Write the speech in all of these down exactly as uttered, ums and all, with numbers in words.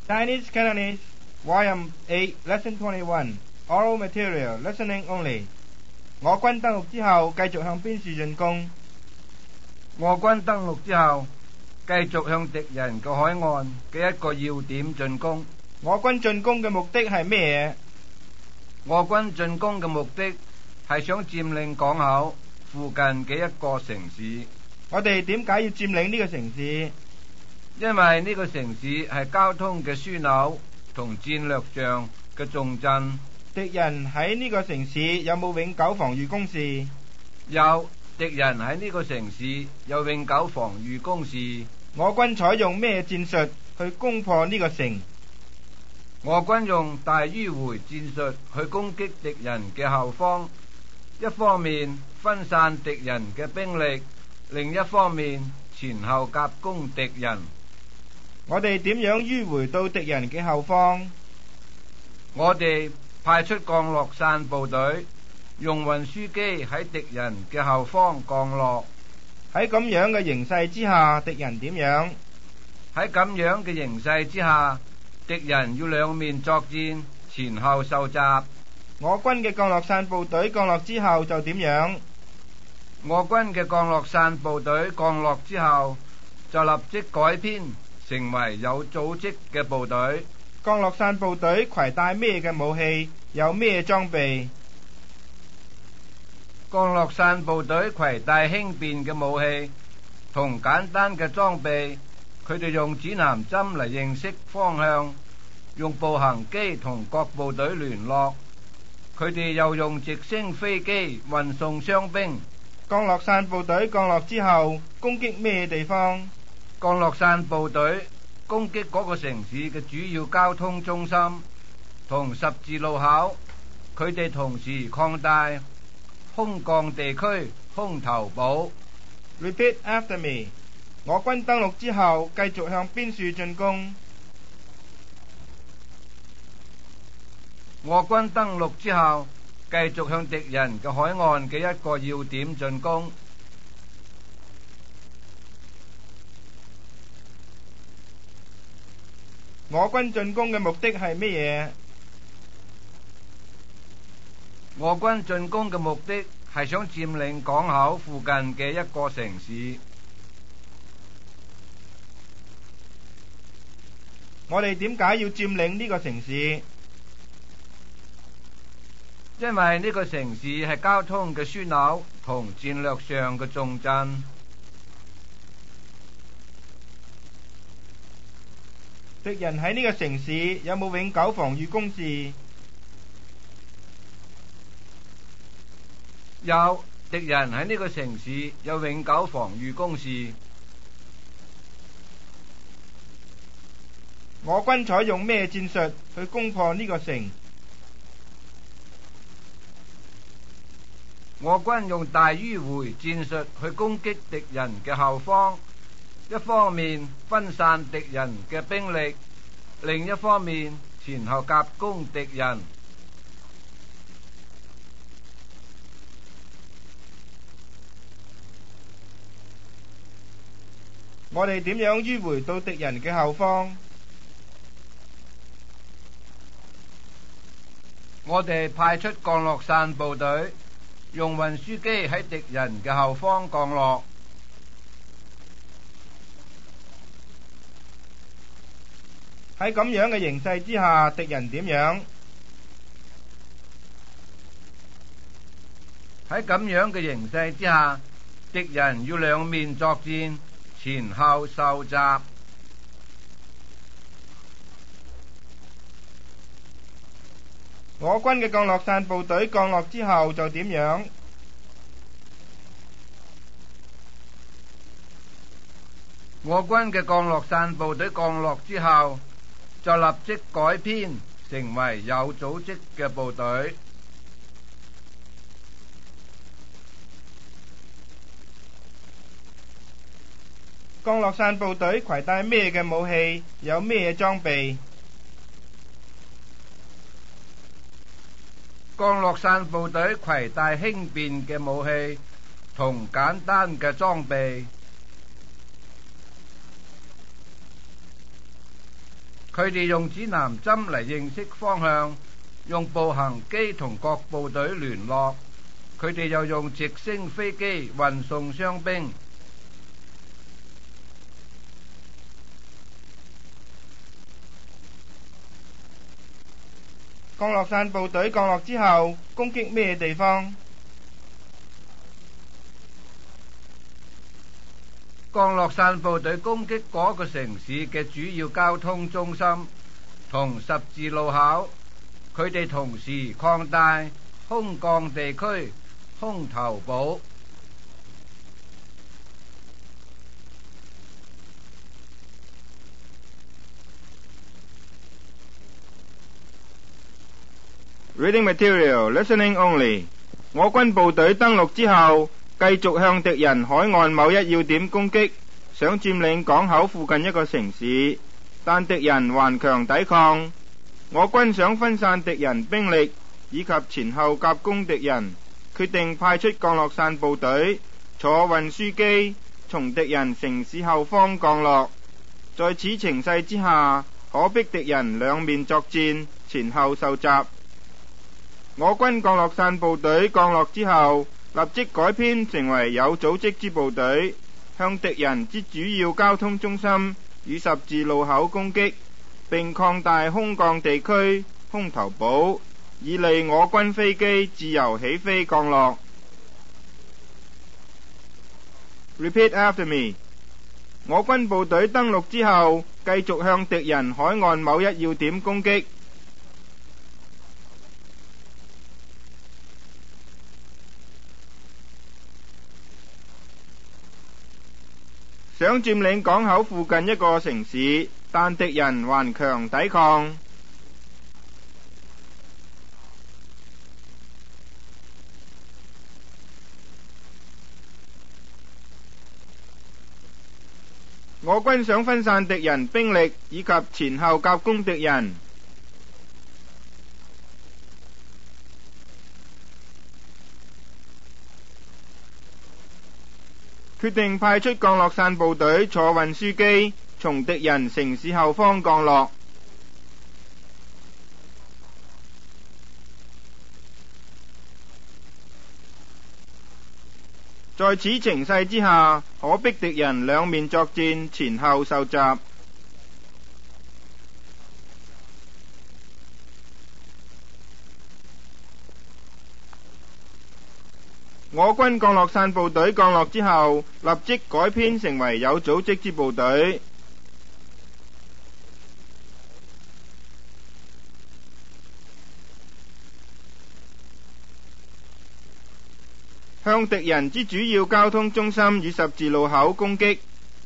Chinese Cantonese Volume eight Lesson twenty-one Oral Material Listening Only 我軍登陸之後繼續向邊處進攻我軍登陸之後繼續向敵人嘅海岸嘅一個要點進攻我軍進攻嘅目的係咩嘢？ 我軍進攻嘅目的係想佔領港口附近嘅一個城市。 我哋點解要佔領呢個城市？ 因為呢個城市係交通嘅樞紐同戰略上嘅重鎮。 敵人喺呢個城市有冇永久防禦工事？ 有，敵人喺呢個城市有永久防禦工事。 我軍採用咩戰術去攻破呢個城？ 我軍用大迂迴戰術去攻擊敵人嘅後方，一方面分散敵人嘅兵力，另一方面前後夾攻敵人。 我哋點樣迂迴到敵人嘅後方？ 我哋派出降落傘部隊，用運輸機喺敵人嘅後方降落。 喺咁樣嘅形勢之下，敵人點樣？ 喺咁樣嘅形勢之下，敵人要兩面作戰，前後受襲。 我軍嘅降落傘部隊降落之後就點樣？ 我軍嘅降落傘部隊降落之後就立即改編成為有組織嘅部隊。 降落傘部隊攜帶咩嘅武器？有咩裝備？ 降落傘部隊攜帶輕便嘅武器同簡單嘅裝備，佢哋用指南針嚟認識方向，用步行機同各部隊聯絡，佢哋又用直升飛機運送傷兵。 降落傘部隊降落之後攻擊咩地方？ 降落傘部隊攻擊嗰個城市嘅主要交通中心同十字路口，佢哋同時擴大空降地區空投保。 Repeat after me。 我軍登陸之後繼續向邊處進攻？ 我軍登陸之後繼續向敵人嘅海岸嘅一個要點進攻。 我軍進攻嘅目的係乜嘢？ 我軍進攻嘅目的係想佔領港口附近嘅一個城市。 我哋點解要佔領呢個城市？ 因為呢個城市係交通嘅樞紐同戰略上嘅重鎮。 敵人喺呢個城市有冇永久防禦工事？ 有，敵人喺呢個城市有永久防禦工事。 我軍採用咩戰術去攻破呢個城？ 我軍用大迂迴戰術去攻擊敵人嘅後方，一方面分散敵人嘅兵力，另一方面前後夾攻敵人。 我哋點樣迂迴到敵人嘅後方？ 我哋派出降落傘部隊，用運輸機喺敵人嘅後方降落。 喺咁樣嘅形勢之下，敵人點樣？ 喺咁樣嘅形勢之下，敵人要兩面作戰，前後受襲。 我軍嘅降落傘部隊降落之後就點樣？ 我軍嘅降落傘部隊降落之後就立即改編成為有組織嘅部隊。 降落傘部隊攜帶咩嘅武器？有咩裝備？ 降落傘部隊攜帶輕便嘅武器同簡單嘅裝備。 佢哋用指南針嚟認識方向，用步行機同各部隊聯絡，佢哋又用直升飛機運送傷兵。 降落傘部隊降落之後，攻擊咩地方？ 降落傘部隊攻擊嗰個城市嘅主要交通中心同十字路口，佢哋同時擴大空降地區空投堡。 Reading material, listening only. 我軍部隊登陸之後，繼續向敵人海岸某一要點攻擊，想佔領港口附近一個城市，但敵人頑強抵抗。我軍想分散敵人兵力，以及前後夾攻敵人，決定派出降落傘部隊坐運輸機從敵人城市後方降落。在此情勢之下，可逼敵人兩面作戰，前後受襲。我軍降落傘部隊降落之後，立即改編成為有組織之部隊，向敵人之主要交通中心與十字路口攻擊，並擴大空降地區空投堡，以利我軍飛機自由起飛降落。Repeat after me. 我軍部隊登陸之後，繼續向敵人海岸某一要點攻擊。想佔領港口附近一個城市，但敵人頑強抵抗。我軍想分散敵人兵力，以及前後夾攻敵人。決定派出降落傘部隊坐運輸機從敵人城市後方降落。在此情勢之下，可逼敵人兩面作戰，前後受襲。我軍降落傘部隊降落之後，立即改編成為有組織之部隊，向敵人之主要交通中心與十字路口攻擊。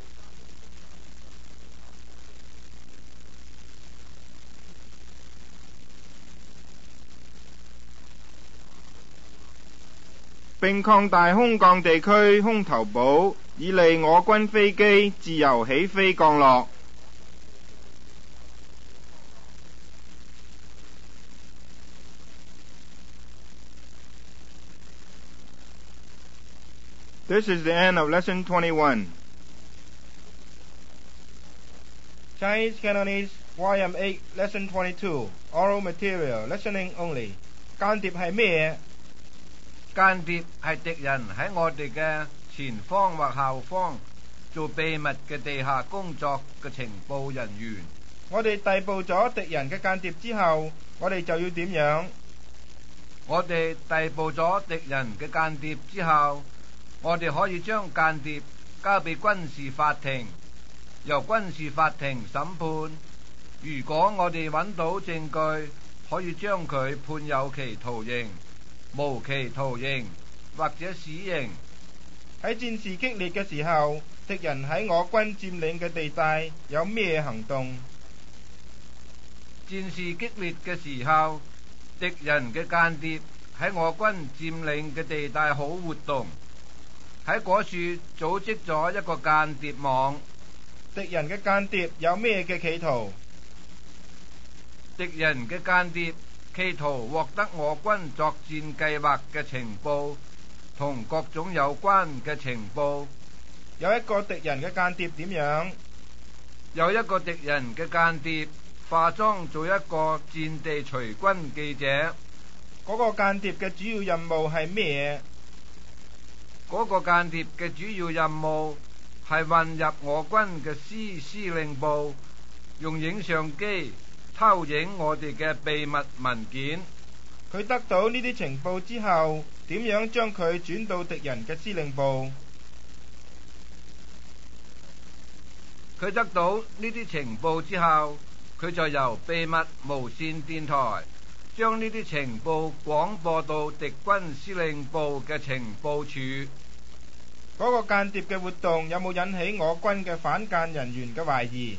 並擴大空降地區空投堡，以利我軍飛機自由起飛降落。This is the end of lesson twenty-one. Chinese Cantonese Y M eight lesson twenty-two. Oral material, listening only. 間諜係咩？ 間諜係敵人喺我哋嘅前方或後方做秘密嘅地下工作嘅情報人員。 我哋逮捕咗敵人嘅間諜之後，我哋就要點樣？ 我哋逮捕咗敵人嘅間諜之後，我哋可以將間諜交俾軍事法庭，由軍事法庭審判。如果我哋揾到證據，可以將佢判有期徒刑、無期徒刑或者死刑。 喺戰事激烈嘅時候，敵人喺我軍佔領嘅地帶有咩行動？ 戰事激烈嘅時候，敵人嘅間諜喺我軍佔領嘅地帶好活動，喺嗰處組織咗一個間諜網。 敵人嘅間諜有咩嘅企圖？ 敵人嘅間諜企圖獲得我軍作戰計劃嘅情報同各種有關嘅情報。 有一個敵人嘅間諜點樣？ 有一個敵人嘅間諜化妝做一個戰地隨軍記者。 嗰個間諜嘅主要任務係咩嗰個間諜嘅主要任務係混入我軍嘅司司令部，用影相機偷影我哋嘅秘密文件。 佢得到呢啲情報之後，點樣將佢轉到敵人嘅司令部？ 佢得到呢啲情報之後，佢就由秘密無線電台將呢啲情報廣播到敵軍司令部嘅情報處。 嗰個間諜嘅活動有冇引起我軍嘅反間人員嘅懷疑？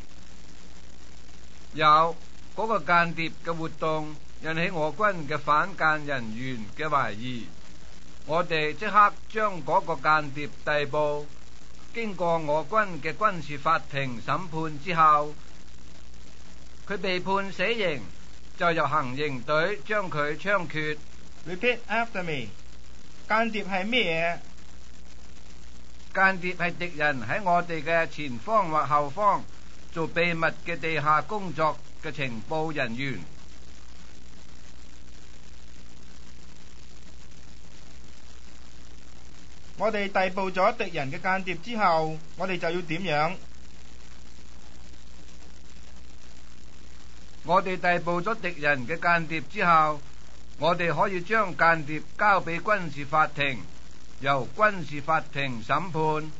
有。嗰個間諜嘅活動引起我軍嘅反間人員嘅懷疑，我哋即刻將嗰個間諜逮捕。經過我軍嘅軍事法庭審判之後，佢被判死刑，就由行刑隊將佢槍決。 Repeat after me。間諜係咩嘢？ 間諜係敵人喺我哋嘅前方或後方做秘密嘅地下工作嘅情報人員。 我哋逮捕咗敵人嘅間諜之後，我哋就要點樣？ 我哋逮捕咗敵人嘅間諜之後，我哋可以將間諜交俾軍事法庭，由軍事法庭審判。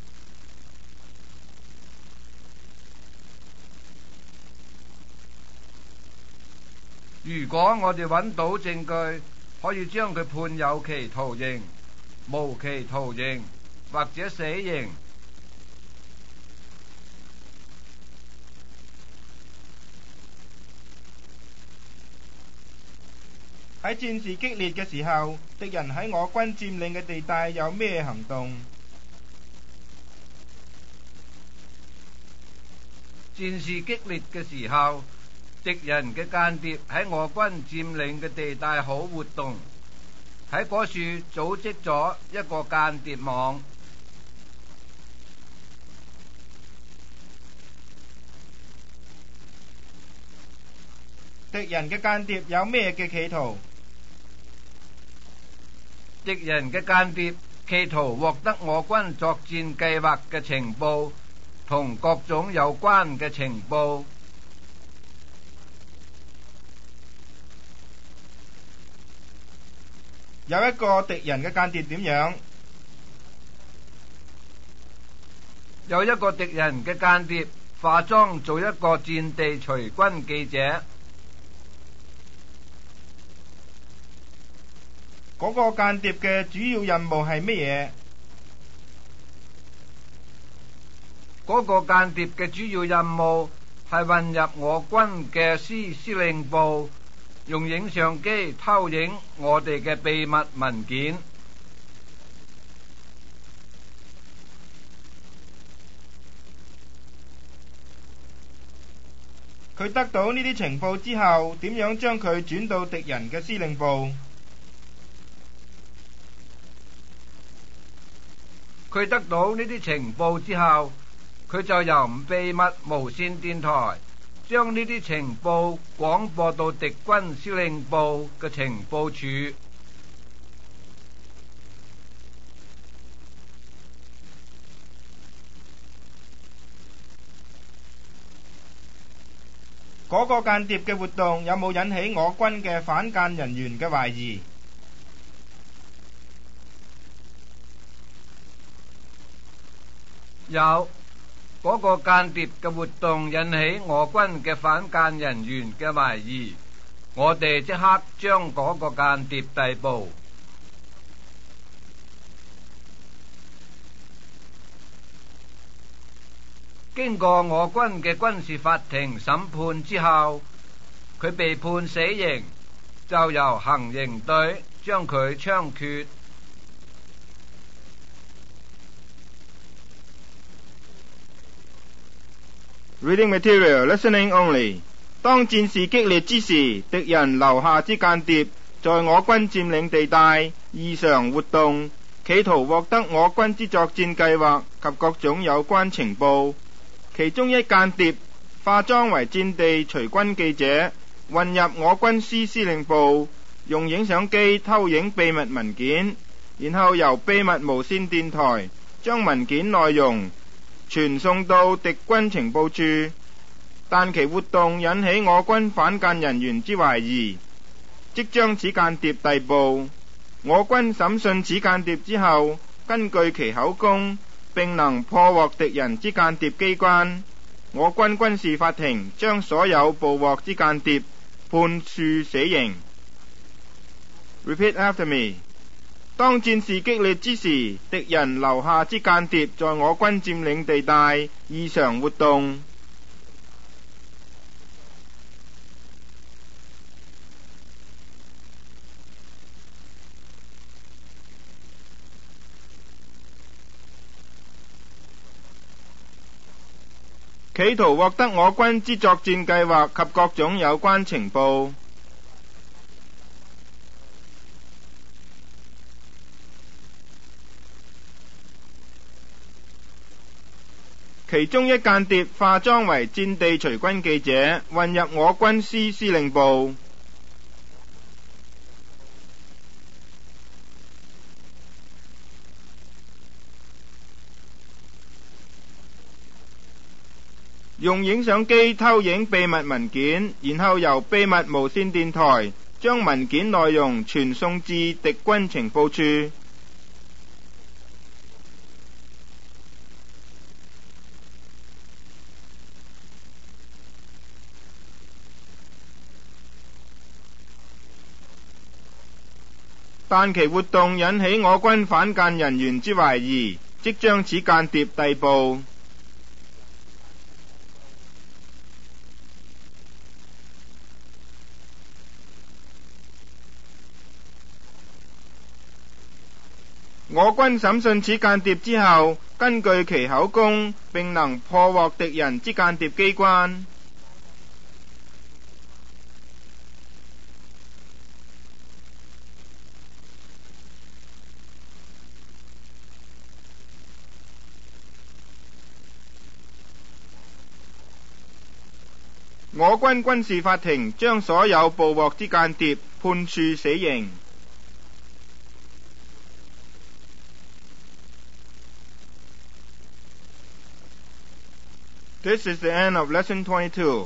如果我哋揾到證據，可以將佢判有期徒刑、無期徒刑或者死刑。 喺戰事激烈嘅時候，敵人喺我軍佔領嘅地帶有咩行動？ 戰事激烈嘅時候，敵人嘅間諜喺我軍佔領嘅地帶好活動，喺嗰處組織咗一個間諜網。 敵人嘅間諜有咩嘅企圖？ 敵人嘅間諜企圖獲得我軍作戰計劃嘅情報同各種有關嘅情報。 有一個敵人嘅間諜點樣？ 有一個敵人嘅間諜化妝做一個戰地隨軍記者。 嗰個間諜嘅主要任務係乜嘢？ 嗰個間諜嘅主要任務係混入我軍嘅司司令部，用影相機偷影我哋嘅秘密文件。 佢得到呢啲情報之後，點樣將佢轉到敵人嘅司令部？ 佢得到呢啲情報之後，佢就由秘密無線電台將呢啲情報廣播到敵軍司令部嘅情報處。 嗰個間諜嘅活動有冇引起我軍嘅反間人員嘅懷疑？ 有。嗰個間諜嘅活動引起我軍嘅反間人員嘅懷疑，我哋即刻將嗰個間諜逮捕。經過我軍嘅軍事法庭審判之後，佢被判死刑，就由行刑隊將佢槍決。 Reading material, listening only. 當戰事激烈之時，敵人留下之間諜在我軍佔領地帶異常活動，企圖獲得我軍之作戰計劃及各種有關情報。其中一間諜化妝為戰地隨軍記者，混入我軍師司令部，用影相機偷影秘密文件，然後由秘密無線電台將文件內容傳送到敵軍情報處，但其活動引起我軍反間人員之懷疑，即將此間諜逮捕。我軍審訊此間諜之後，根據其口供，並能破獲敵人之間諜機關，我軍軍事法庭將所有捕獲之間諜判處死刑。Repeat after me。當戰事激烈之時，敵人留下之間諜在我軍佔領地帶異常活動。企圖獲得我軍之作戰計劃及各種有關情報。其中一間諜化妝為戰地隨軍記者，混入我軍師司令部。用影相機偷影秘密文件，然後由秘密無線電台將文件內容傳送至敵軍情報處。但其活動引起我軍反間人員之懷疑，即將此間諜逮捕。我軍審訊此間諜之後，根據其口供，並能破獲敵人之間諜機關。我軍軍事法庭將所有捕獲之間諜判處死刑。This is the end of lesson twenty-two.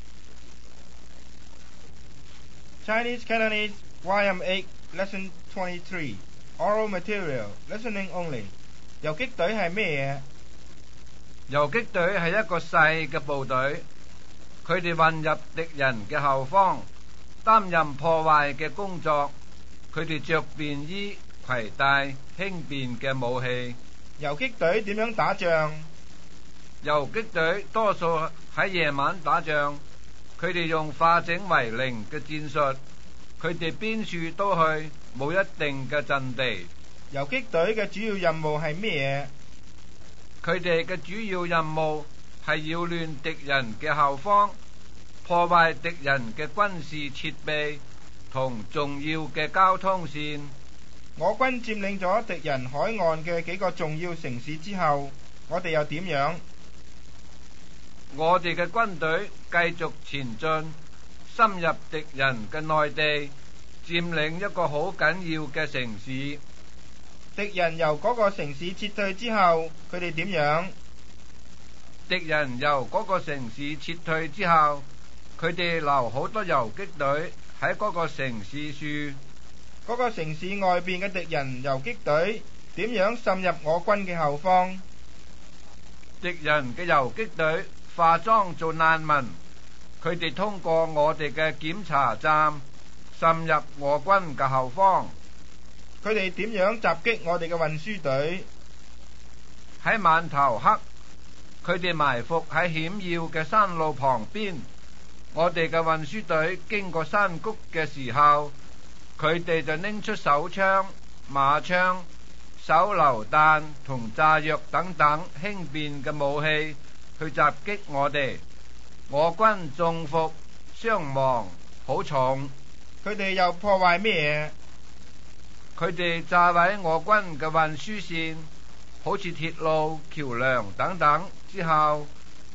Chinese Cantonese Y M eight lesson twenty-three. Oral material, listening only. 游擊隊係咩嘢？ 游擊隊係一個細嘅部隊，佢哋混入敵人嘅後方，擔任破壞嘅工作。佢哋着便衣，攜帶輕便嘅武器。 游擊隊點樣打仗？ 游擊隊多數喺夜晚打仗，佢哋用化整為零嘅戰術，佢哋邊處都去，冇一定嘅陣地。 游擊隊嘅主要任務係咩嘢？佢哋嘅主要任務係擾亂敵人嘅後方，破壞敵人嘅軍事設備同重要嘅交通線。 我軍佔領咗敵人海岸嘅幾個重要城市之後，我哋又點樣？ 我哋嘅軍隊繼續前進，深入敵人嘅內地，佔領一個好緊要嘅城市。 敵人由嗰個城市撤退之後，佢哋點樣？ 敵人由嗰個城市撤退之後，佢哋留好多游擊隊喺嗰個城市處。 嗰個城市外邊嘅敵人游擊隊點樣滲入我軍嘅後方？ 敵人嘅游擊隊化妝做難民，佢哋通過我哋嘅檢查站滲入我軍嘅後方。 佢哋點樣襲擊我哋嘅運輸隊？ 喺晚頭黑，佢哋埋伏喺險要嘅山路旁邊。我哋嘅運輸隊經過山谷嘅時候，佢哋就拎出手槍、馬槍、手榴彈同炸藥等等輕便嘅武器去襲擊我哋。我軍中伏，傷亡好重。 佢哋又破壞咩？ 佢哋炸毀我軍嘅運輸線，好似鐵路、橋梁等等之後，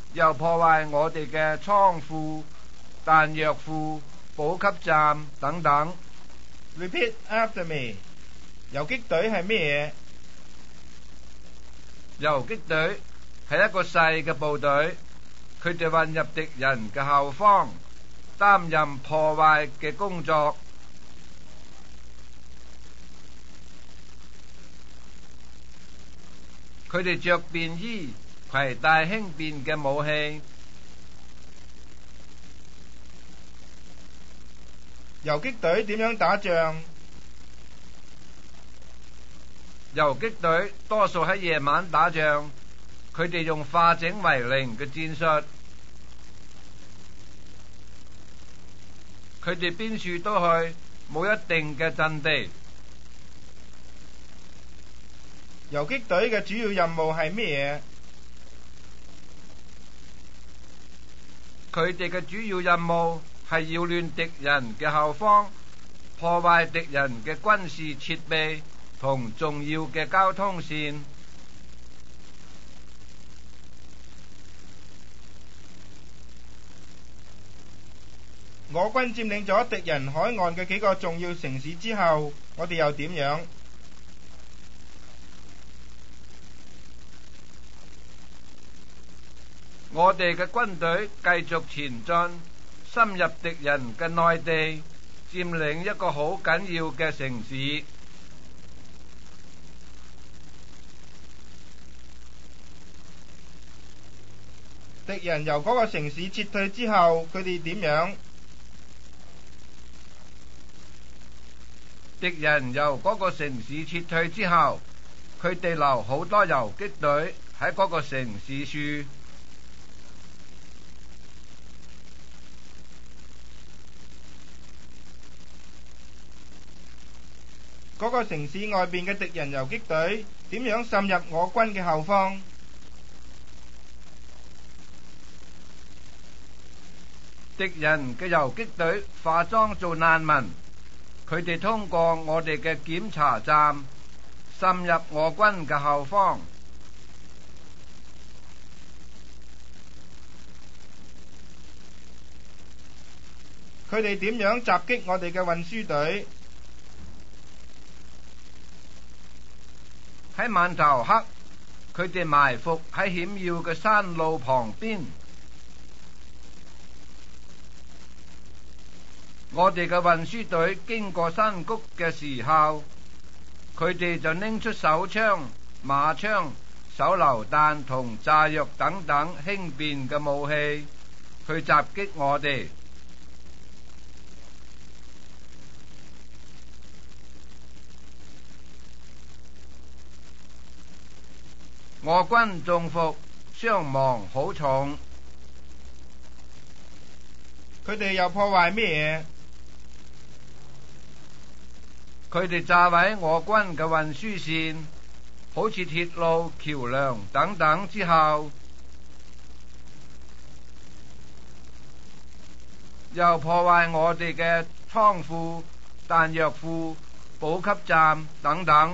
又破壞我哋嘅倉庫、彈藥庫、補給站等等。 Repeat after me。游擊隊係咩嘢？游擊隊係一個細嘅部隊，佢哋混入敵人嘅後方，擔任破壞嘅工作。佢哋着便衣，攜帶輕便嘅武器。 游擊隊點樣打仗？ 游擊隊多數喺夜晚打仗，佢哋用化整為零嘅戰術。佢哋邊處都去，冇一定嘅陣地。 游擊隊嘅主要任務係咩嘢？佢哋嘅主要任務係擾亂敵人嘅後方，破壞敵人嘅軍事設備同重要嘅交通線。 我軍佔領咗敵人海岸嘅幾個重要城市之後，我哋又點樣？ 我哋嘅軍隊繼續前進，深入敵人嘅內地，佔領一個好緊要嘅城市。 敵人由嗰個城市撤退之後，佢哋點樣？ 敵人由嗰個城市撤退之後，佢哋留好多游擊隊喺嗰個城市處。 嗰個城市外邊嘅敵人游擊隊點樣滲入我軍嘅後方？ 敵人嘅游擊隊化妝做難民，佢哋通過我哋嘅檢查站滲入我軍嘅後方。 佢哋點樣襲擊我哋嘅運輸隊？ 喺晚頭黑，佢哋埋伏喺險要嘅山路旁邊。我哋嘅運輸隊經過山谷嘅時候，佢哋就拎出手槍、馬槍、手榴彈同炸藥等等輕便嘅武器去襲擊我哋。我軍中伏，傷亡好重。 佢哋又破壞咩嘢？佢哋炸毀我軍嘅運輸線，好似鐵路、橋樑等等之後，又破壞我哋嘅倉庫、彈藥庫、補給站等等。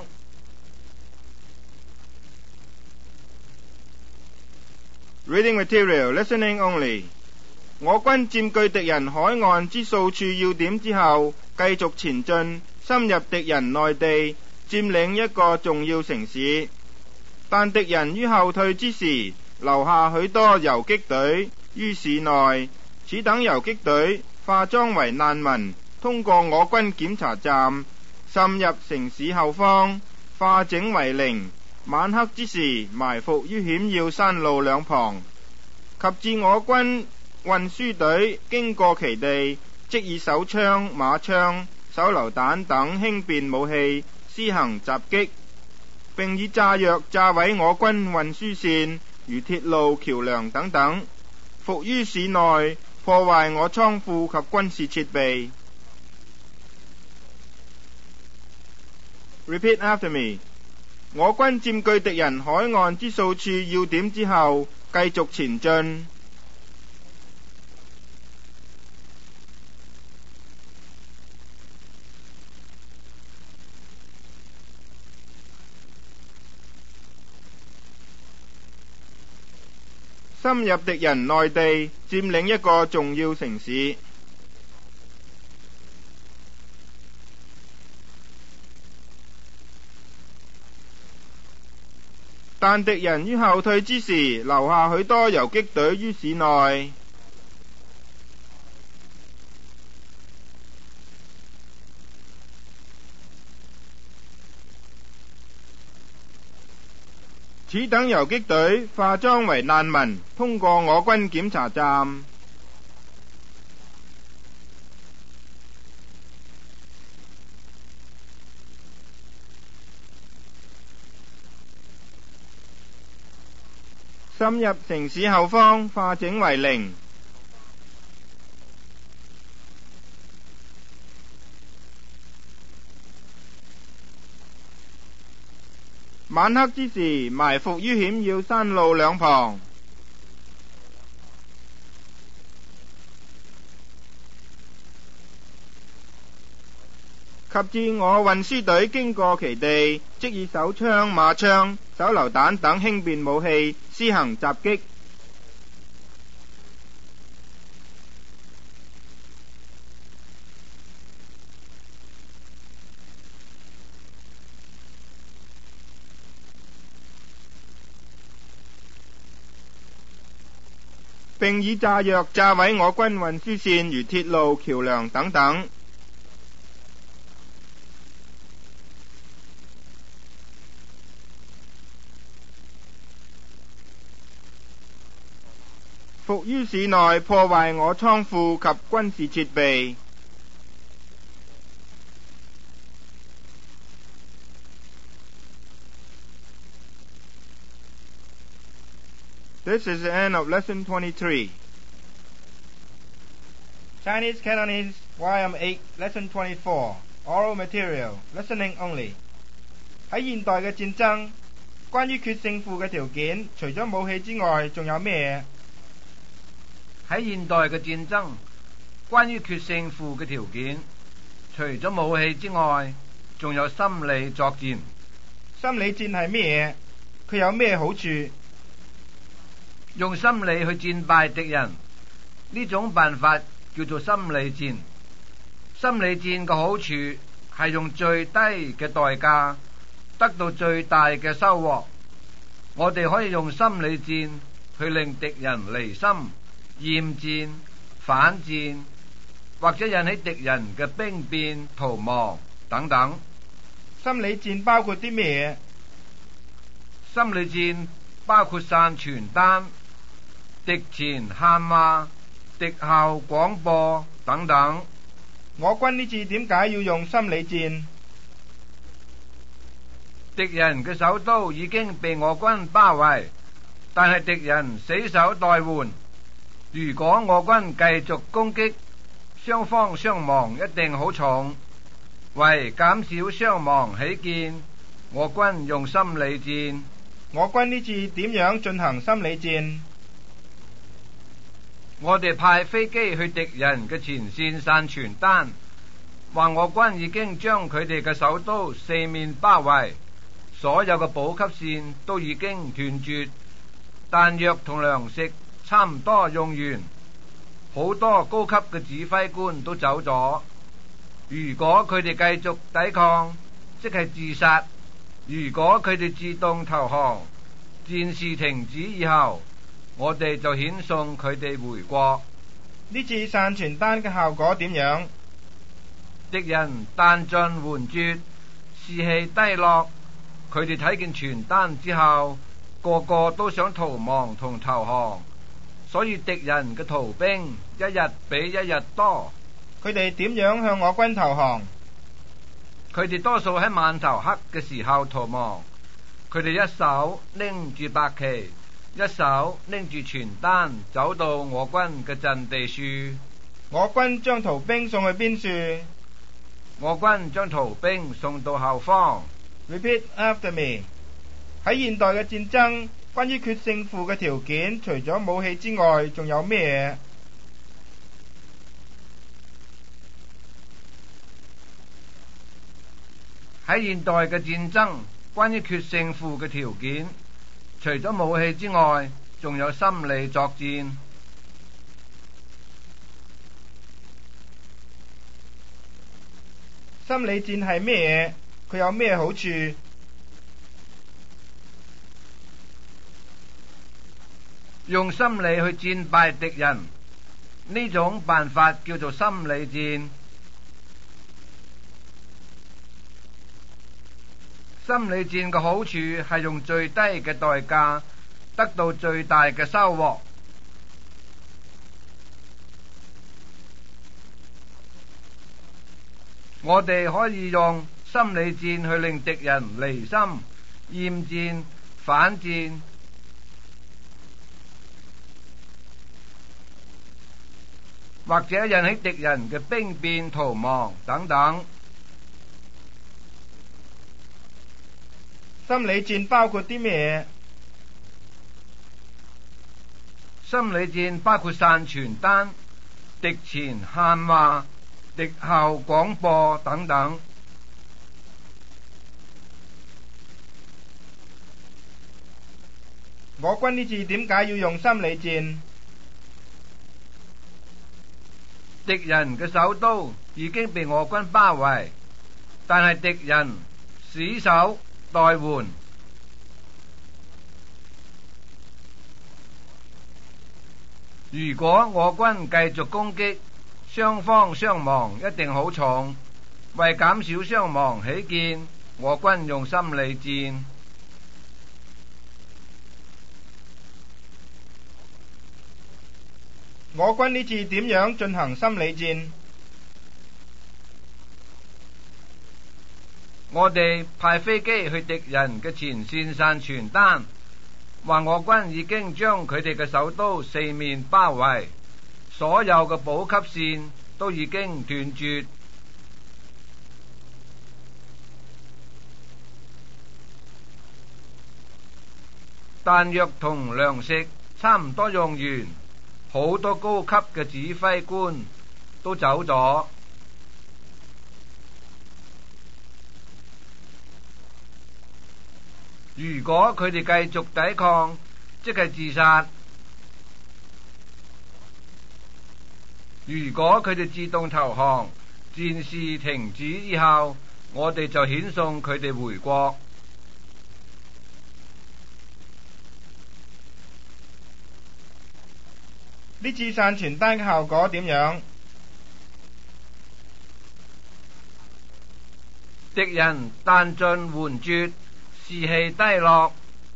Reading material, listening only。我軍佔據敵人海岸之數處要點之後，繼續前進，深入敵人內地，佔領一個重要城市。但敵人於後退之時，留下許多游擊隊於市內。此等游擊隊化妝為難民，通過我軍檢查站，滲入城市後方，化整為零。晚黑之時，埋伏於險要山路兩旁，及至我軍運輸隊經過其地，即以手槍、馬槍、手榴彈等輕便武器施行襲擊，並以炸藥炸毀我軍運輸線，如鐵路、橋樑等等，伏於市內，破壞我倉庫及軍事設備。Repeat after me。我軍佔據敵人海岸之數處要點之後，繼續前進。 深入敵人內地，佔領一個重要城市。但敵人於後退之時，留下許多游擊隊於市內。此等游擊隊化妝為難民，通過我軍檢查站。深入城市後方，化整為零。晚黑之時，埋伏於險要山路兩旁。及至我運輸隊經過其地，即以手槍、馬槍、手榴彈等輕便武器施行襲擊。並以炸藥炸毀我軍運輸線，如鐵路、橋樑等等。伏於市內，破壞我倉庫及軍事設備。This is the end of lesson twenty-three. Chinese Cantonese Y M eight lesson twenty-four. Oral material. Listening only. 喺現代嘅戰爭，關於決勝負嘅條件，除咗武器之外，仲有咩喺現代嘅戰爭，關於決勝負嘅條件，除咗武器之外，仲有心理作戰。 心理戰係咩嘢？佢有咩好處？ 用心理去戰敗敵人，呢種辦法叫做心理戰。心理戰嘅好處係用最低嘅代價得到最大嘅收穫。我哋可以用心理戰去令敵人離心、厭戰、反戰，或者引起敵人嘅兵變、逃亡等等。 心理戰包括啲咩嘢？ 心理戰包括散傳單、敵前喊罵、敵後廣播等等。 我軍呢次點解要用心理戰？ 敵人嘅首都已經被我軍包圍，但係敵人死守待援。如果我軍繼續攻擊，雙方傷亡一定好重。為減少傷亡起見，我軍用心理戰。 我軍呢次點樣進行心理戰？ 我哋派飛機去敵人嘅前線散傳單，話我軍已經將佢哋嘅首都四面包圍，所有嘅補給線都已經斷絕，彈藥同糧食差唔多用完，好多高級嘅指揮官都走咗。如果佢哋繼續抵抗，即係自殺；如果佢哋自動投降，戰事停止以後，我哋就遣送佢哋回國。 呢次散傳單嘅效果點樣？ 敵人彈盡援絕，士氣低落。佢哋睇見傳單之後，個個都想逃亡同投降，所以敵人嘅逃兵一日比一日多。 佢哋點樣向我軍投降？ 佢哋多數喺晚頭黑嘅時候逃亡。佢哋一手拎住白旗，一手拎住傳單，走到我軍嘅陣地處。 我軍將逃兵送去邊處？ 我軍將逃兵送到後方。 Repeat after me。喺現代嘅戰爭，關於決勝負嘅條件，除咗武器之外，仲有咩？ 喺現代嘅戰爭，關於決勝負嘅條件，除咗武器之外， 仲有心理作戰。 心理戰係咩嘢？佢有咩好處？ 用心理去戰敗敵人，呢種辦法叫做心理戰。心理戰嘅好處係用最低嘅代價得到最大嘅收穫。我哋可以用心理戰去令敵人離心、厭戰、反戰，或者引起敵人嘅兵變、逃亡等等。 心理戰包括啲咩？ 心理戰包括散傳單、敵前喊話、敵後廣播等等。 我軍呢次點解要用心理戰？ 敵人嘅首都已經被我軍包圍，但係敵人死守待援。如果我軍繼續攻擊，雙方傷亡一定好重。為減少傷亡起見，我軍用心理戰。 我軍呢次點樣進行心理戰？ 我哋派飛機去敵人嘅前線散傳單，話我軍已經將佢哋嘅首都四面包圍，所有嘅補給線都已經斷絕。彈藥同糧食差唔多用完，好多高級嘅指揮官都走咗。如果佢哋繼續抵抗，即係自殺；如果佢哋自動投降，戰事停止以後，我哋就遣送佢哋回國。 呢次散傳單嘅效果點樣？ 敵人彈盡援絕，士氣低落。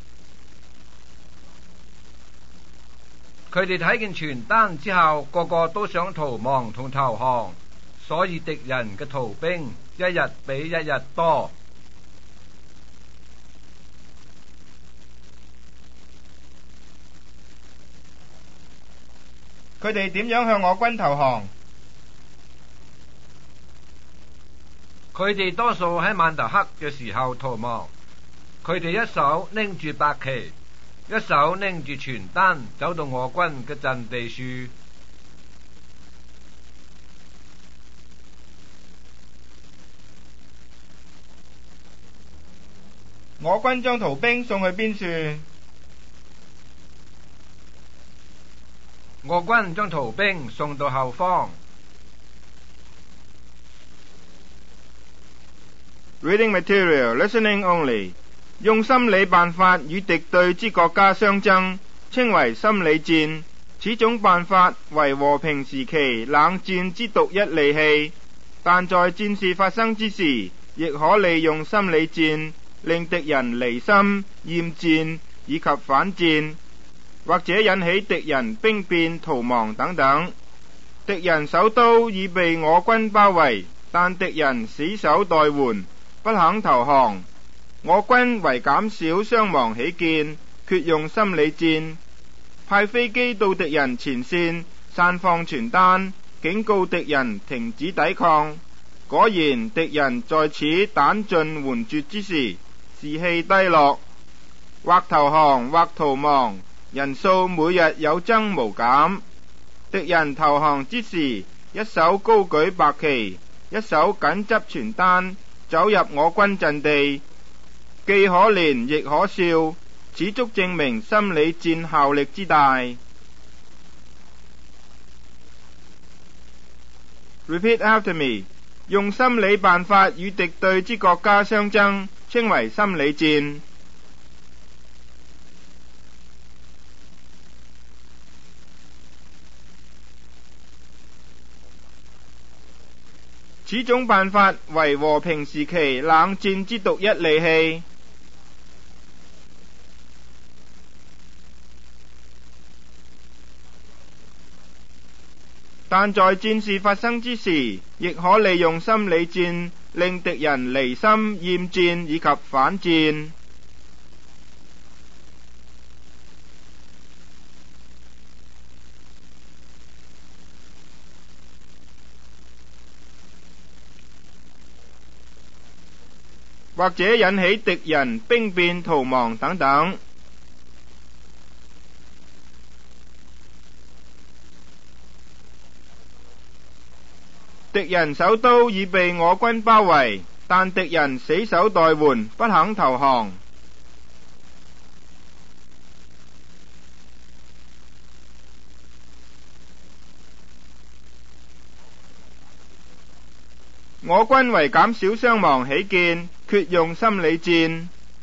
佢哋睇見傳單之後，個個都想逃亡同投降，所以敵人嘅逃兵一日比一日多。 佢哋點樣向我軍投降？ 佢哋多數喺晚頭黑嘅時候逃亡。佢哋一手拎住白旗，一手拎住傳單，走到我軍嘅陣地處。 我軍將逃兵送去邊處？ 我軍將逃兵送到後方。 Reading material, listening only. 用心理辦法與敵對之國家相爭，稱為心理戰。此種辦法為和平時期冷戰之獨一利器，但在戰事發生之時，亦可利用心理戰，令敵人離心、厭戰以及反戰，或者引起敵人兵變、逃亡等等。敵人首都已被我軍包圍，但敵人死守待援，不肯投降。我軍為減少傷亡起見，決用心理戰，派飛機到敵人前線散放傳單，警告敵人停止抵抗。果然，敵人在此彈盡援絕之時，士氣低落，或投降或逃亡，人數每日有增無減。敵人投降之時，一手高舉白旗，一手緊執傳單，走入我軍陣地，既可憐亦可笑。 此足證明心理戰效力之大。Repeat after me， 用心理辦法與敵對之國家相爭，稱為心理戰。此種辦法為和平時期冷戰之獨一利器。但在戰事發生之時，亦可利用心理戰令敵人離心厭戰以及反戰。或者引起敵人兵變逃亡等等。敵人首都已被我軍包圍，但敵人死守待援，不肯投降。我軍為減少傷亡起見，決用心理戰。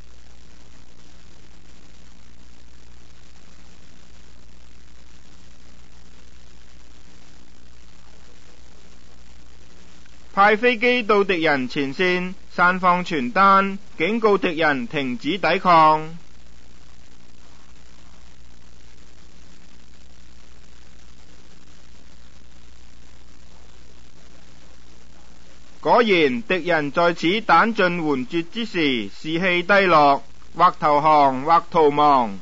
派飛機到敵人前線，散放傳單，警告敵人停止抵抗。果然，敵人在此彈盡援絕之時，士氣低落，或投降，或逃亡。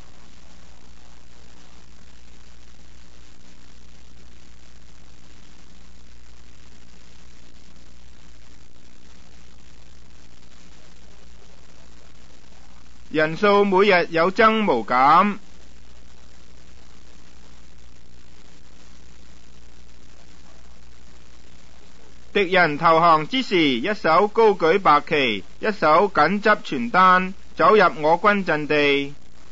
人數每日有增無減。敵人投降之時，一手高舉白旗，一手緊執傳單，走入我軍陣地。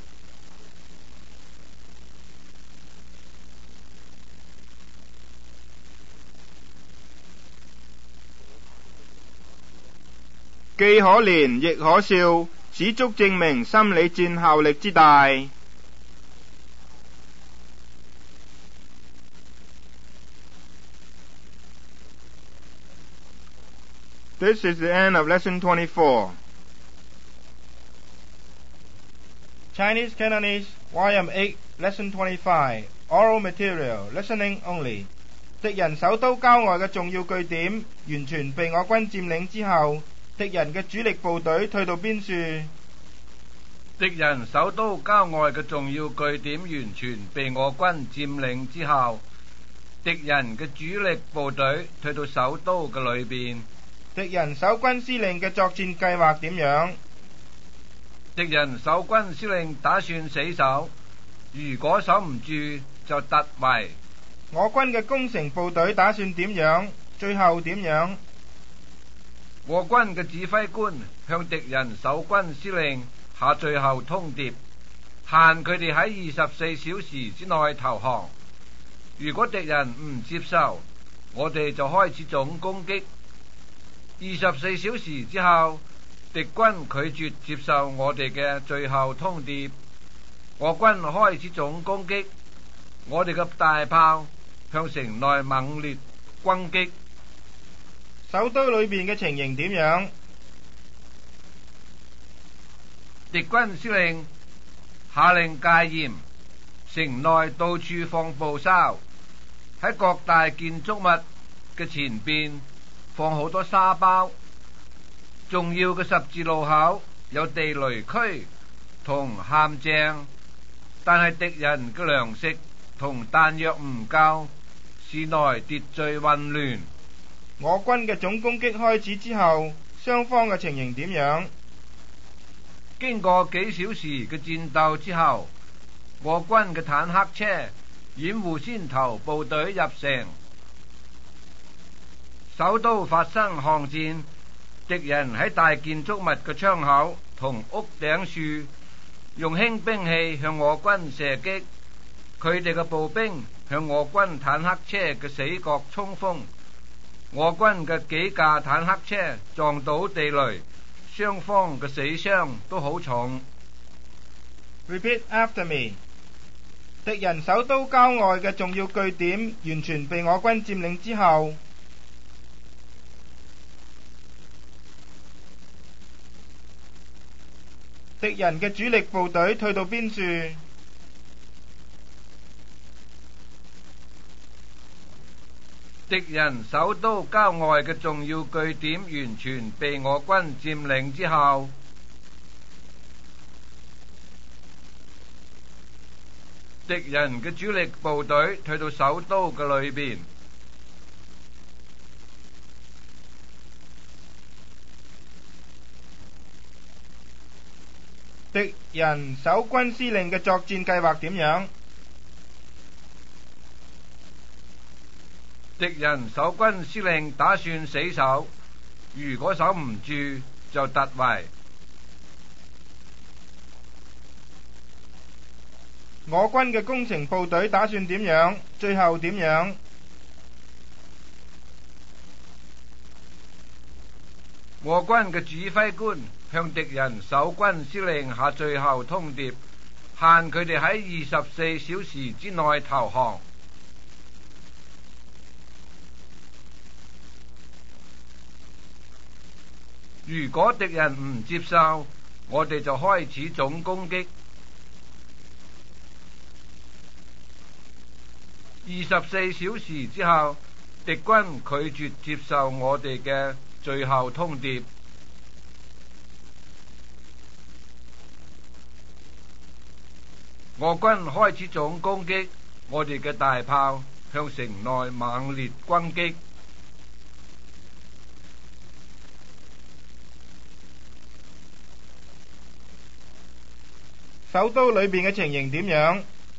既可憐亦可笑，此足證明心理戰效力之大。This is the end of lesson twenty-four. Chinese Cantonese Y M eight lesson twenty-five. Oral material, listening only. 敵人首都郊外嘅重要據點完全被我軍佔領之後，敵人嘅主力部隊退到邊處？ 敵人首都郊外嘅重要據點完全被我軍佔領之後，敵人嘅主力部隊退到首都嘅裏邊。 敵人守軍司令嘅作戰計劃點樣？ 敵人守軍司令打算死守，如果守唔住就突圍。 我軍嘅攻城部隊打算點樣？最後點樣？ 我軍嘅指揮官向敵人守軍司令下最後通牒，限佢哋喺二十四小時之內投降。如果敵人唔接受，我哋就開始總攻擊。二十四小時之後，敵軍拒絕接受我哋嘅最後通牒，我軍開始總攻擊。我哋嘅大炮向城內猛烈轟擊。 首都裏邊嘅情形點樣？ 敵軍司令下令戒嚴，城內到處放步哨，喺各大建築物嘅前邊放好多沙包。重要嘅十字路口有地雷區同陷阱，但係敵人嘅糧食同彈藥唔夠，市內秩序混亂。 我軍嘅總攻擊開始之後，雙方嘅情形點樣？ 經過幾小時嘅戰鬥之後，我軍嘅坦克車掩護先頭部隊入城。首都發生巷戰，敵人喺大建築物嘅窗口同屋頂處用輕兵器向我軍射擊，佢哋嘅步兵向我軍坦克車嘅死角衝鋒，我軍嘅幾架坦克車撞到地雷，雙方嘅死傷都好重。 Repeat after me。敵人首都郊外嘅重要據點完全被我軍佔領之後，敵人嘅主力部隊退到邊處？ 敵人首都郊外嘅重要據點完全被我軍佔領之後，敵人嘅主力部隊退到首都嘅裏邊。 敵人守軍司令嘅作戰計劃點樣？ 敵人守軍司令打算死守，如果守唔住就突圍。 我軍嘅工程部隊打算點樣？最後點樣？ 我軍嘅指揮官向敵人守軍司令下最後通牒，限佢哋喺二十四小時之內投降。如果敵人唔接受，我哋就開始總攻擊。二十四小時之後，敵軍拒絕接受我哋嘅最後通牒。我軍開始總攻擊，我哋嘅大炮向城內猛烈轟擊。 首都裏邊嘅情形點樣？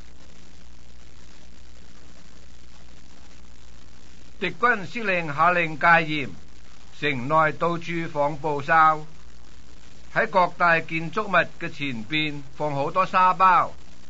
敵軍司令下令戒嚴，城內到處放步哨，喺各大建築物嘅前邊放好多沙包。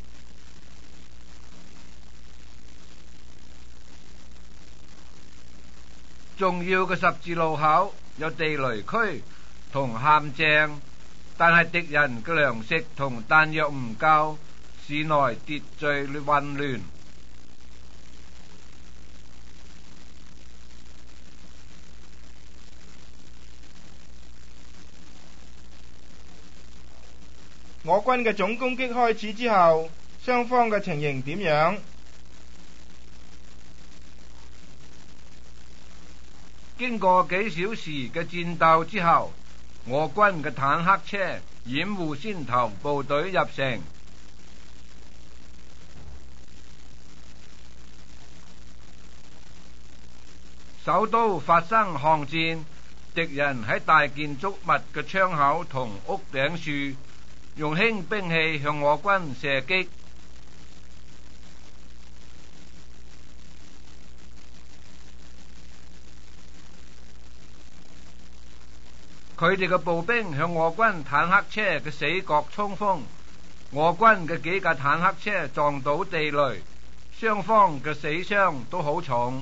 重要嘅十字路口有地雷區同陷阱，但係敵人嘅糧食同彈藥唔夠，市內秩序混亂。 我軍嘅總攻擊開始之後，雙方嘅情形點樣？ 經過幾小時嘅戰鬥之後，我軍嘅坦克車掩護先頭部隊入城。首都發生巷戰，敵人喺大建築物嘅窗口同屋頂處用輕兵器向我軍射擊。佢哋嘅步兵向我軍坦克車嘅死角衝鋒，我軍嘅幾架坦克車撞到地雷，雙方嘅死傷都好重。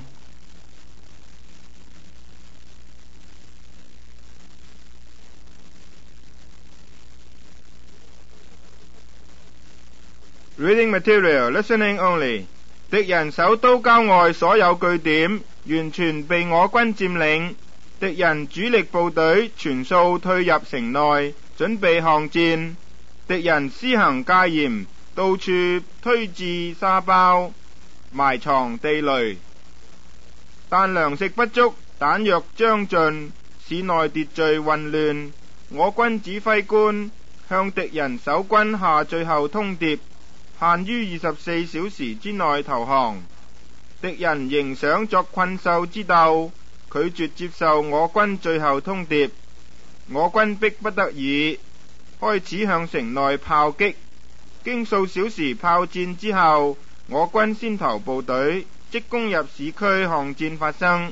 Reading material, listening only。敵人首都郊外所有據點完全被我軍佔領，敵人主力部隊全數退入城內，準備巷戰。敵人施行戒嚴，到處推置沙包，埋藏地雷，但糧食不足，彈藥將盡，市內秩序混亂。我軍指揮官向敵人守軍下最後通牒，限於二十四小時之內投降。敵人仍想作困獸之鬥，拒絕接受我軍最後通牒。我軍迫不得已，開始向城內炮擊。經數小時炮戰之後，我軍先頭部隊即攻入市區，巷戰發生。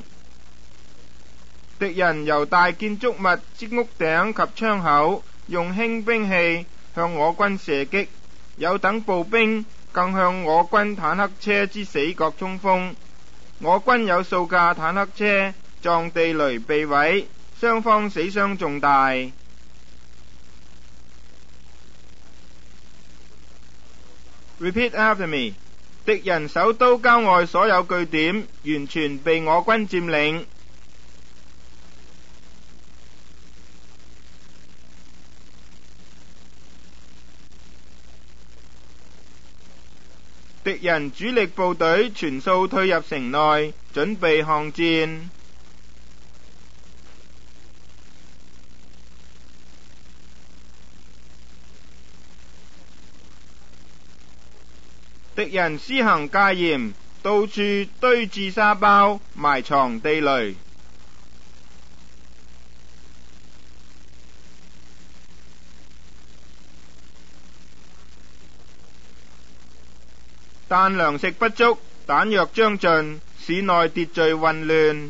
敵人由大建築物之屋頂及窗口用輕兵器向我軍射擊，有等步兵更向我軍坦克車之死角衝鋒。我軍有數架坦克車撞地雷被毀，雙方死傷重大。Repeat after me。敵人首都郊外所有據點完全被我軍佔領。敵人主力部隊全數退入城內，準備抗戰。敵人施行戒嚴，到處堆置沙包，埋藏地雷。但糧食不足，彈藥將盡，市內秩序混亂。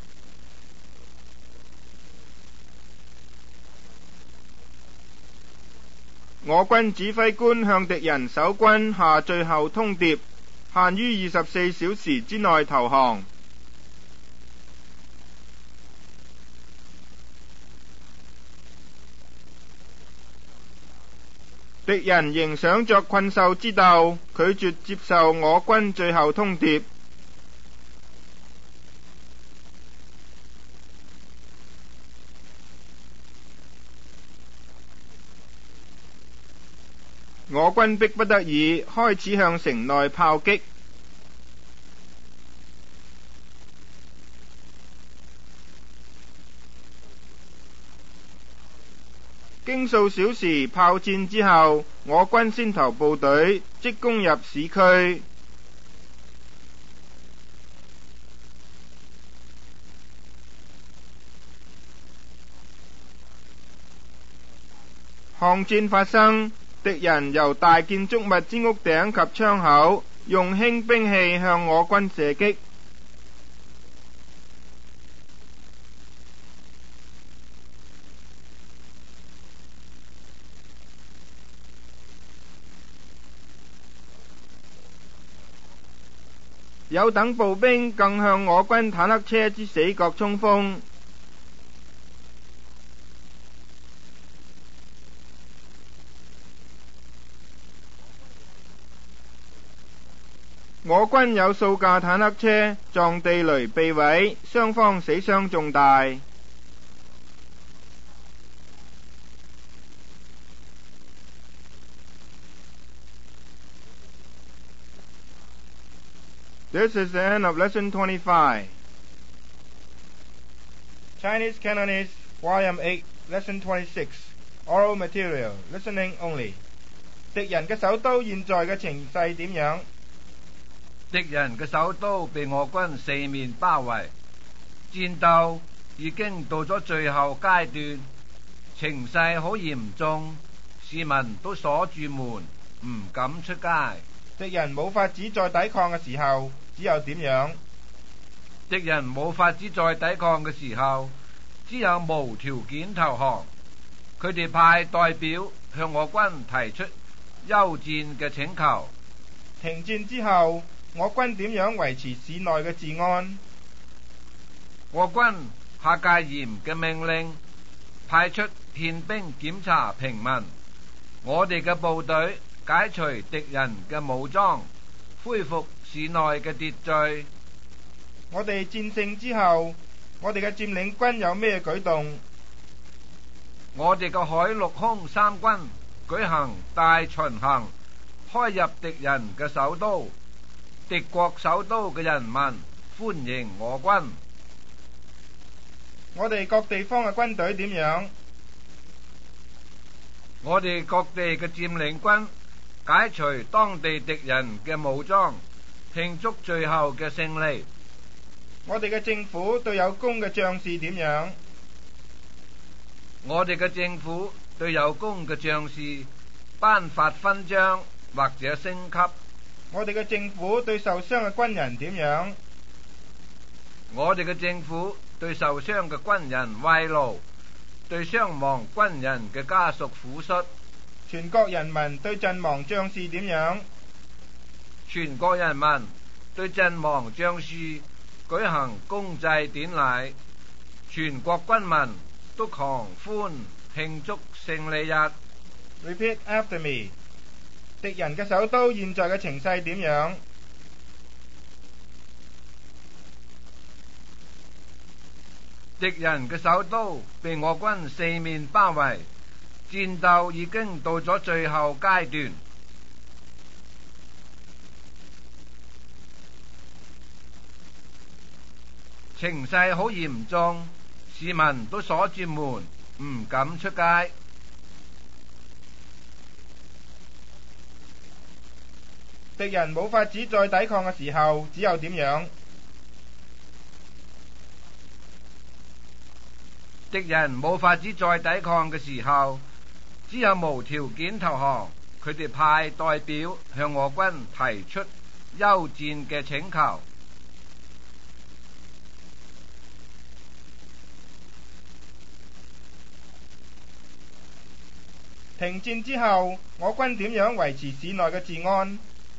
我軍指揮官向敵人守軍下最後通牒，限於二十四小時之內投降。敵人仍想作困獸之鬥，拒絕接受我軍最後通牒。我軍迫不得已開始向城內炮擊。經數小時炮戰之後，我軍先頭部隊即攻入市區。巷戰發生，敵人由大建築物之屋頂及窗口用輕兵器向我軍射擊。有等步兵更向我軍坦克車之死角衝鋒。我軍有數架坦克車撞地雷被毀，雙方死傷重大。This is the end of lesson twenty-five. Chinese Cantonese, Volume eight, Lesson twenty-six. Oral Material, Listening Only. 敵人嘅首都現在嘅情勢點樣？ 敵人嘅首都被我軍四面包圍，戰鬥已經到咗最後階段，情勢好嚴重，市民都鎖住門，唔敢出街。 敵人冇法子再抵抗嘅時候，只有點樣？ 敵人冇法子再抵抗嘅時候，只有無條件投降。佢哋派代表向我軍提出休戰嘅請求。 停戰之後，我軍點樣維持市內嘅治安？ 我軍下戒嚴嘅命令，派出憲兵檢查平民。我哋嘅部隊解除敵人嘅武裝，恢復市內嘅秩序。 我哋戰勝之後，我哋嘅佔領軍有咩舉動？ 我哋嘅海陸空三軍舉行大巡行，開入敵人嘅首都。敵國首都嘅人民歡迎我軍。 我哋各地方嘅軍隊點樣？ 我哋各地嘅佔領軍解除當地敵人嘅武裝，慶祝最後嘅勝利。 我哋嘅政府對有功嘅將士點樣？ 我哋嘅政府對有功嘅將士頒發勳章或者升級。 我哋嘅政府對受傷嘅軍人點樣？ 我哋嘅政府對受傷嘅軍人慰勞，對傷亡軍人嘅家屬撫恤。 全國人民對陣亡將士點樣？ 全國人民對陣亡將士舉行公祭典禮，全國軍民都狂歡慶祝勝利日。 Repeat after me。敵人嘅首都現在嘅情勢點樣？ 敵人嘅首都被我軍四面包圍，戰鬥已經到咗最後階段。情勢好嚴重，市民都鎖住門，唔敢出街。 敵人冇法子再抵抗嘅時候，只有點樣？ 敵人冇法子再抵抗嘅時候，只有無條件投降。佢哋派代表向我軍提出休戰嘅請求。 停戰之後，我軍點樣維持市內嘅治安？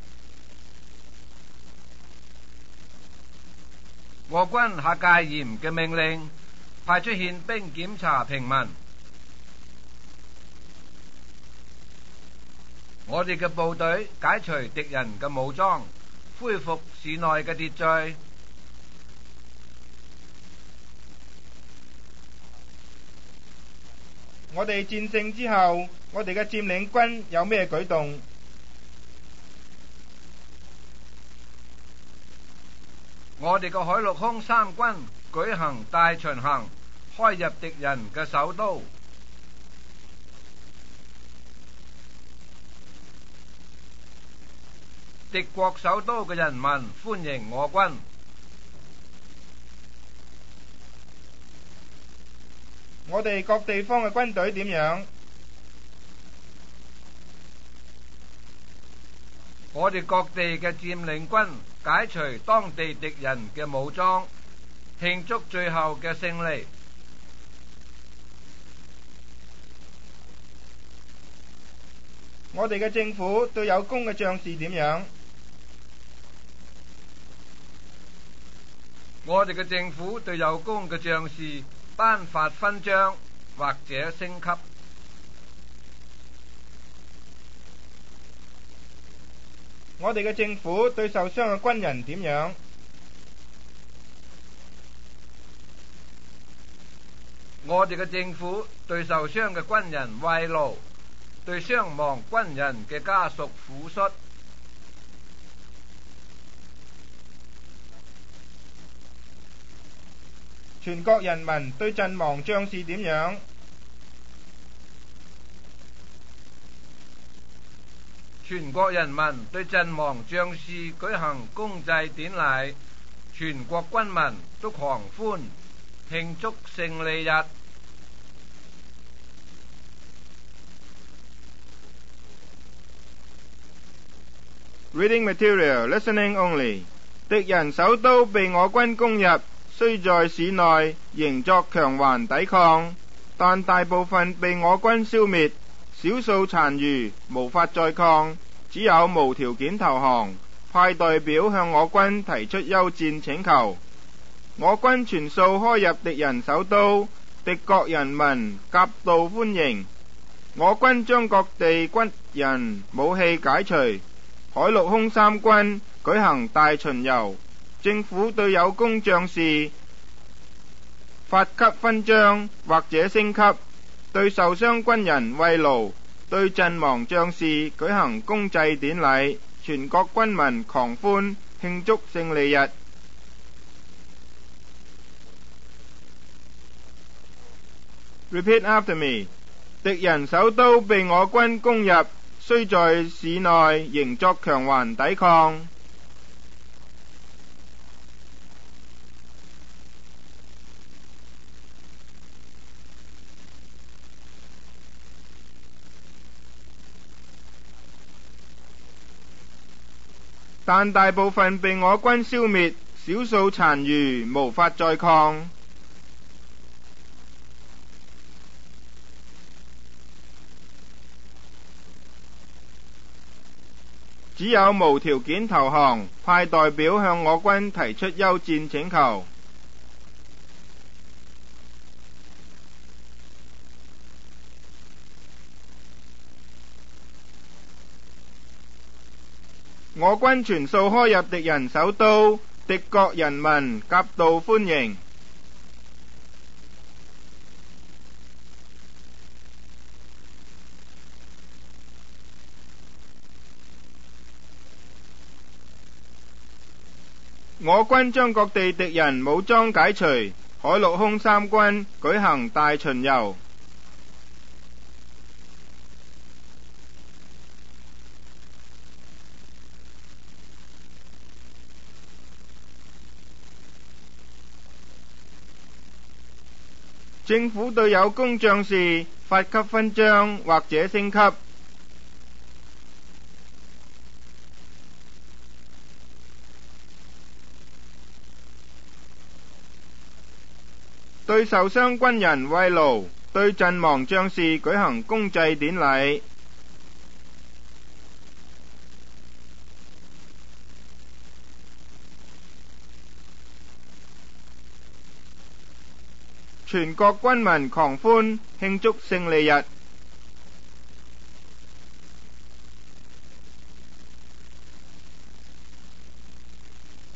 我軍下戒嚴嘅命令，派出憲兵檢查平民。我哋嘅部隊解除敵人嘅武裝，恢復市內嘅秩序。 我哋戰勝之後，我哋嘅佔領軍有咩舉動？ 我哋嘅海陸空三軍舉行大巡行，開入敵人嘅首都。敵國首都嘅人民歡迎我軍。 我哋各地方嘅軍隊點樣？ 我哋各地嘅佔領軍解除當地敵人嘅武裝，慶祝最後嘅勝利。 我哋嘅政府對有功嘅將士點樣？ 我哋嘅政府對有功嘅將士頒發勳章或者升級。 我哋嘅政府對受傷嘅軍人點樣？ 我哋嘅政府對受傷嘅軍人慰勞，對傷亡軍人嘅家屬撫恤。 全國人民對陣亡將士點樣？ 全國人民對陣亡將士舉行公祭典禮，全國軍民都狂歡慶祝勝利日。 Reading material, listening only。敵人首都被我軍攻入，雖在市內仍作強橫抵抗，但大部分被我軍消滅，少數殘餘無法再抗，只有無條件投降，派代表向我軍提出休戰請求。我軍全數開入敵人首都，敵國人民夾道歡迎。我軍將各地軍人武器解除，海陸空三軍舉行大巡遊。政府對有功將士發給勳章或者升級，對受傷軍人慰勞，對陣亡將士舉行公祭典禮，全國軍民狂歡慶祝勝利日。Repeat after me。敵人首都被我軍攻入，雖在市內仍作強橫抵抗。但大部分被我軍消滅，少數殘餘無法再抗。 只有無條件投降，派代表向我軍提出休戰請求。我軍全數開入敵人首都，敵國人民夾道歡迎。我軍將各地敵人武裝解除，海陸空三軍舉行大巡遊。政府對有功將士發給勳章或者升級。對受傷軍人慰勞，對陣亡將士舉行公祭典禮。全國軍民狂歡，慶祝勝利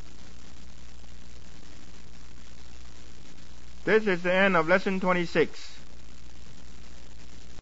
日。This is the end of lesson twenty-six.